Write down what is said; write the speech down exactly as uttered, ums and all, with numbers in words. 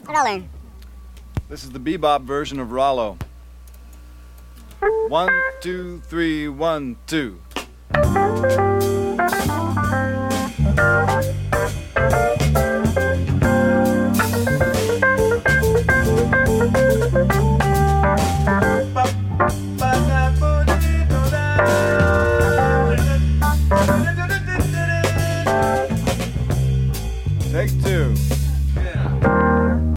Roller. This is the bebop version of Rollo. One, two, three, one, two.